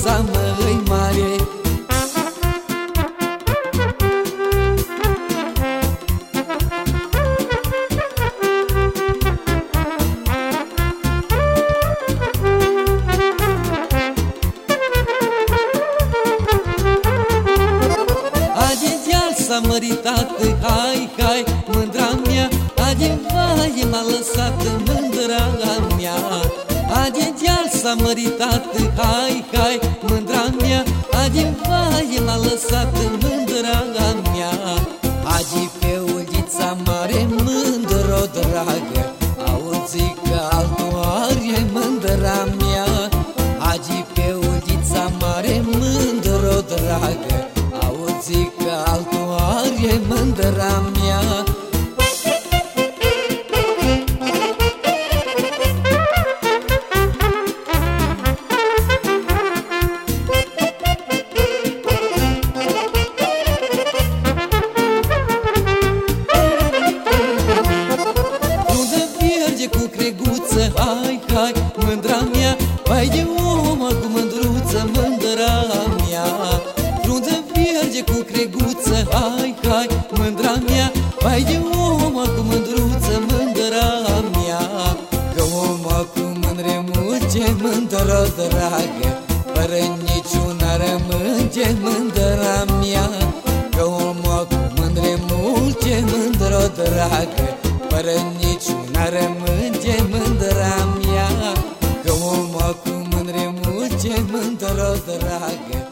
viața măi mare. S-a măritat, hai, hai, mândra mea, Adevaie m-a lăsat mândra mea. Adegeal s-a măritat, hai, hai, mândra mea, Adevaie m-a lăsat mândra mea. Adi pe ulița mare, mândro dragă, auzi că altul are mândra mea. Adi pe ulița mare, mândro dragă, auzi că altul are mândra mea. Frunză vierge cu creguță, hai, hai, mândra mea, vai de omă cu mândruță, mândra mea. Frunză vierge cu creguță, hai, hai, mândra mea, vai de omă cu mândruță, mândra mea. Că omă cu mândre mulge, mândră dragă, fără niciuna rămânge mândra mea. Că omă cu mândre mulge, mândră dragă, fără niciuna rămânge mândra mea. Că omă cu mândre mulge, mândră dragă,